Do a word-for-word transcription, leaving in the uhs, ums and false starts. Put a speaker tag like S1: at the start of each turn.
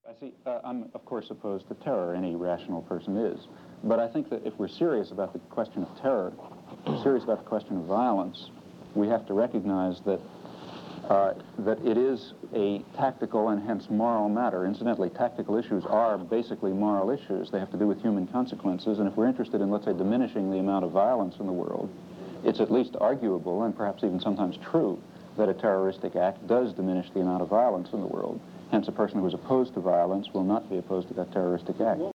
S1: I see, uh, I'm of course opposed to terror, any rational person is. But I think that if we're serious about the question of terror, serious about the question of violence, we have to recognize that uh, that it is a tactical and hence moral matter. Incidentally, tactical issues are basically moral issues. They have to do with human consequences, and if we're interested in, let's say, diminishing the amount of violence in the world, it's at least arguable, and perhaps even sometimes true, that a terroristic act does diminish the amount of violence in the world. Hence, a person who is opposed to violence will not be opposed to that terroristic act.